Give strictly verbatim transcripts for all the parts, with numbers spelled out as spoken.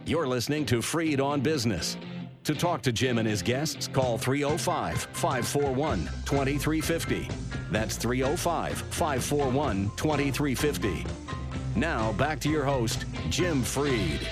You're listening to Freed on Business. To talk to Jim and his guests, call three oh five, five four one, two three five oh. That's three oh five, five four one, two three five oh. Now, back to your host, Jim Freed.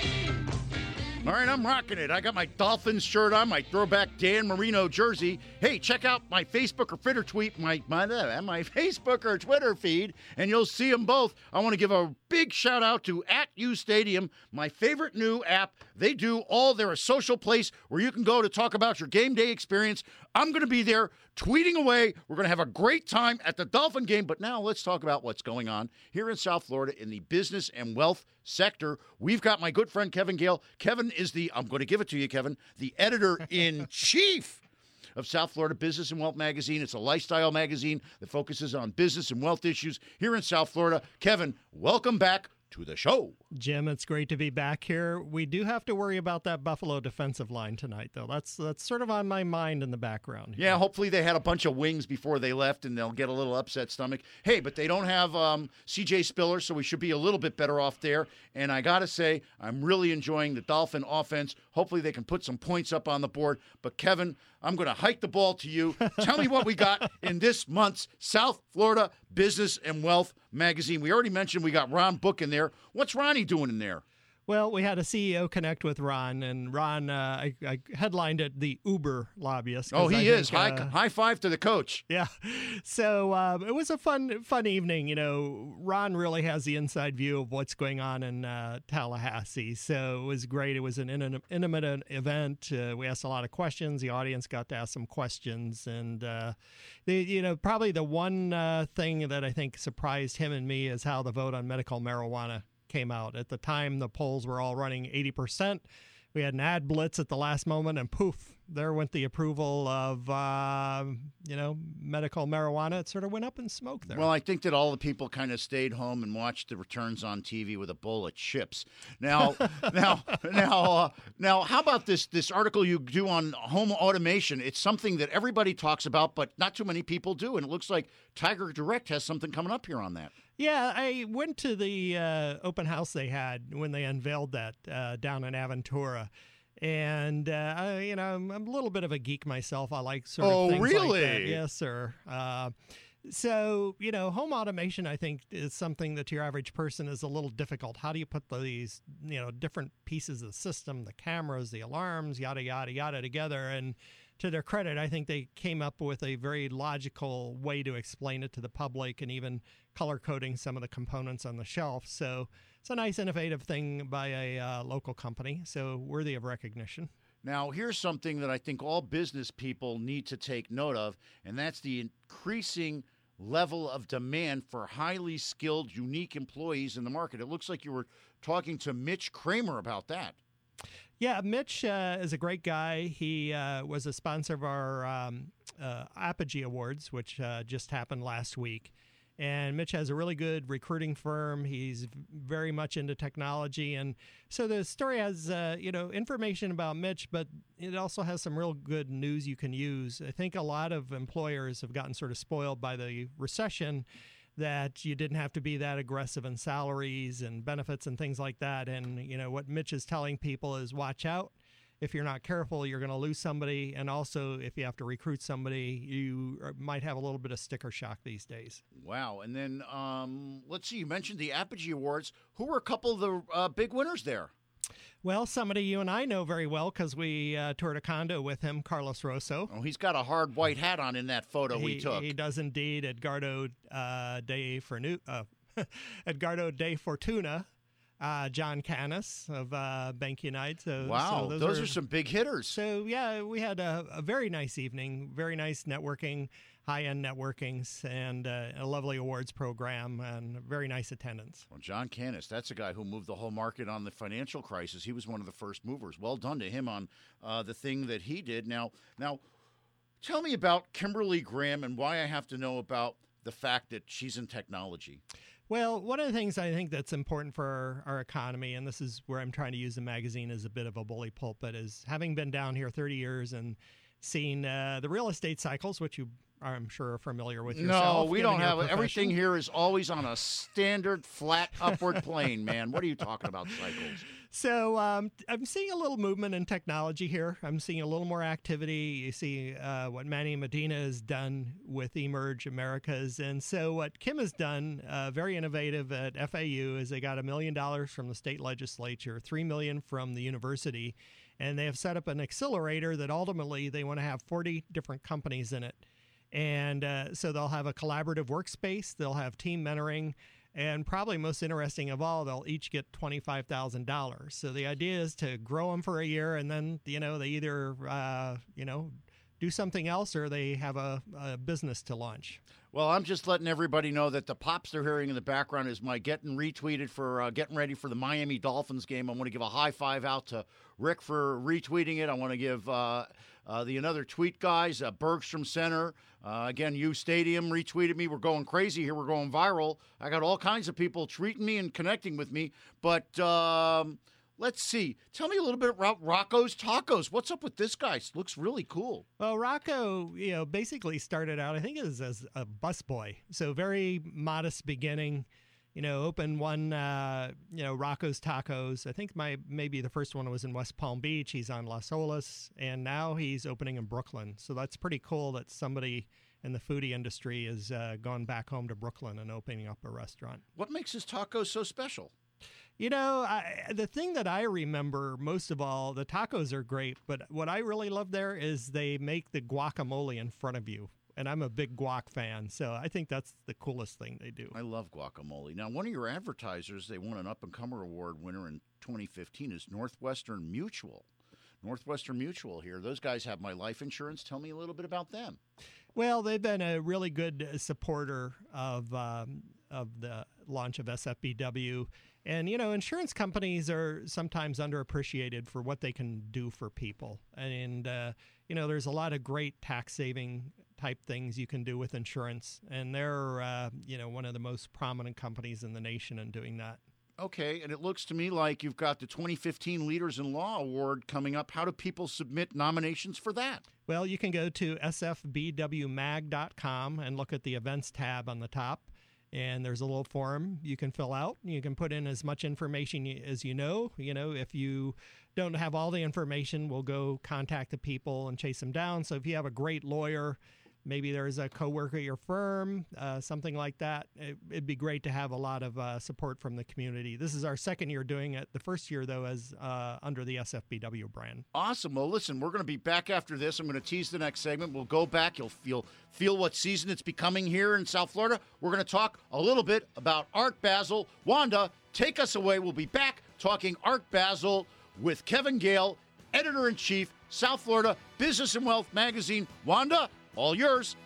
All right, I'm rocking it. I got my Dolphins shirt on, my throwback Dan Marino jersey. Hey, check out my Facebook or Twitter tweet, my, my, my Facebook or Twitter feed, and you'll see them both. I want to give a big shout out to At U Stadium, my favorite new app. They do all, they're a social place where you can go to talk about your game day experience. I'm going to be there tweeting away. We're going to have a great time at the Dolphin game. But now let's talk about what's going on here in South Florida in the business and wealth sector. We've got my good friend Kevin Gale. Kevin is the, I'm going to give it to you, Kevin, the editor-in-chief of South Florida Business and Wealth Magazine. It's a lifestyle magazine that focuses on business and wealth issues here in South Florida. Kevin, welcome back to the show. Jim, it's great to be back here. We do have to worry about that Buffalo defensive line tonight, though. That's that's sort of on my mind in the background here. Yeah, hopefully they had a bunch of wings before they left, and they'll get a little upset stomach. Hey, but they don't have um, C J Spiller, so we should be a little bit better off there. And I got to say, I'm really enjoying the Dolphin offense. Hopefully they can put some points up on the board. But, Kevin, I'm going to hike the ball to you. Tell me what we got in this month's South Florida Business and Wealth Magazine. We already mentioned we got Ron Book in there. What's Ronnie doing in there? Well, we had a C E O connect with Ron, and Ron, uh, I, I headlined it, the Uber lobbyist. Oh, he I is. Think, high, uh, high five to the coach. Yeah. So uh, it was a fun fun evening. You know, Ron really has the inside view of what's going on in uh, Tallahassee. So it was great. It was an in- intimate event. Uh, we asked a lot of questions. The audience got to ask some questions. And, uh, the, you know, probably the one uh, thing that I think surprised him and me is how the vote on medical marijuana came out. At the time, the polls were all running eighty percent. We had an ad blitz at the last moment, and poof, there went the approval of, uh, you know, medical marijuana. It sort of went up in smoke there. Well, I think that all the people kind of stayed home and watched the returns on T V with a bowl of chips. Now, now, now, uh, now, how about this this article you do on home automation? It's something that everybody talks about, but not too many people do, and it looks like Tiger Direct has something coming up here on that. Yeah, I went to the uh, open house they had when they unveiled that uh, down in Aventura. And, uh, I, you know, I'm, I'm a little bit of a geek myself. I like sort of oh, things really? like that. Yes, sir. Uh, so, you know, home automation, I think, is something that to your average person is a little difficult. How do you put these, you know, different pieces of the system, the cameras, the alarms, yada, yada, yada together? And to their credit, I think they came up with a very logical way to explain it to the public and even color coding some of the components on the shelf. So it's a nice, innovative thing by a uh, local company, so worthy of recognition. Now, here's something that I think all business people need to take note of, and that's the increasing level of demand for highly skilled, unique employees in the market. It looks like you were talking to Mitch Kramer about that. Yeah, Mitch uh, is a great guy. He uh, was a sponsor of our um, uh, Apogee Awards, which uh, just happened last week. And Mitch has a really good recruiting firm. He's very much into technology. And so the story has, uh, you know, information about Mitch, but it also has some real good news you can use. I think a lot of employers have gotten sort of spoiled by the recession, that you didn't have to be that aggressive in salaries and benefits and things like that. And, you know, what Mitch is telling people is watch out. If you're not careful, you're going to lose somebody. And also, if you have to recruit somebody, you might have a little bit of sticker shock these days. Wow. And then, um, let's see, you mentioned the Apogee Awards. Who were a couple of the uh, big winners there? Well, somebody you and I know very well because we uh, toured a condo with him, Carlos Rosso. Oh, he's got a hard white hat on in that photo he, we took. He does indeed. Edgardo uh, de, Fornu- uh, Edgardo de Fortuna. Uh, John Canis of uh, Bank United. So, wow, so those, those are, are some big hitters. So, yeah, we had a, a very nice evening, very nice networking, high-end networkings, and uh, a lovely awards program, and very nice attendance. Well, John Canis, that's a guy who moved the whole market on the financial crisis. He was one of the first movers. Well done to him on uh, the thing that he did. Now, now, tell me about Kimberly Graham and why I have to know about the fact that she's in technology. Well, one of the things I think that's important for our, our economy, and this is where I'm trying to use the magazine as a bit of a bully pulpit, is having been down here thirty years and seen uh, the real estate cycles, which you I'm sure are familiar with yourself. No, we don't have profession. Everything here is always on a standard flat upward plane, man. What are you talking about cycles? So um, I'm seeing a little movement in technology here. I'm seeing a little more activity. You see uh, what Manny Medina has done with Emerge Americas. And so what Kim has done, uh, very innovative at F A U, is they got a million dollars from the state legislature, three million dollars from the university, and they have set up an accelerator that ultimately they want to have forty different companies in it. And uh, so they'll have a collaborative workspace. They'll have team mentoring. And probably most interesting of all, they'll each get twenty-five thousand dollars. So the idea is to grow them for a year, and then, you know, they either, uh, you know, do something else or they have a, a business to launch. Well, I'm just letting everybody know that the pops they're hearing in the background is my getting retweeted for uh, getting ready for the Miami Dolphins game. I want to give a high five out to Rick for retweeting it. I want to give uh, uh, the another tweet guys, uh, Bergstrom Center, uh, again, U Stadium retweeted me. We're going crazy here. We're going viral. I got all kinds of people tweeting me and connecting with me. But um, let's see. Tell me a little bit about Rocco's Tacos. What's up with this guy? Looks really cool. Well, Rocco, you know, basically started out, I think it was as a busboy. So very modest beginning. You know, opened one, uh, you know, Rocco's Tacos. I think my maybe the first one was in West Palm Beach. He's on Las Olas, and now he's opening in Brooklyn. So that's pretty cool that somebody in the foodie industry has uh, gone back home to Brooklyn and opening up a restaurant. What makes his tacos so special? You know, I, the thing that I remember most of all, the tacos are great, but what I really love there is they make the guacamole in front of you. And I'm a big guac fan, so I think that's the coolest thing they do. I love guacamole. Now, one of your advertisers, they won an Up-and-Comer Award winner in twenty fifteen, is Northwestern Mutual. Northwestern Mutual here. Those guys have my life insurance. Tell me a little bit about them. Well, they've been a really good supporter of um, of the launch of S F B W. And, you know, insurance companies are sometimes underappreciated for what they can do for people. And, uh, you know, there's a lot of great tax-saving type things you can do with insurance. And they're, uh, you know, one of the most prominent companies in the nation in doing that. Okay, and it looks to me like you've got the twenty fifteen Leaders in Law Award coming up. How do people submit nominations for that? Well, you can go to S F B W mag dot com and look at the events tab on the top. And there's a little form you can fill out. You can put in as much information as you know. You know, if you don't have all the information, we'll go contact the people and chase them down. So if you have a great lawyer, maybe there's a coworker at your firm, uh, something like that, it, it'd be great to have a lot of uh, support from the community. This is our second year doing it. The first year, though, as uh, under the S F B W brand. Awesome. Well, listen, we're going to be back after this. I'm going to tease the next segment. We'll go back. You'll feel feel what season it's becoming here in South Florida. We're going to talk a little bit about Art Basel. Wanda, take us away. We'll be back talking Art Basel with Kevin Gale, Editor-in-Chief, South Florida Business and Wealth Magazine. Wanda, all yours.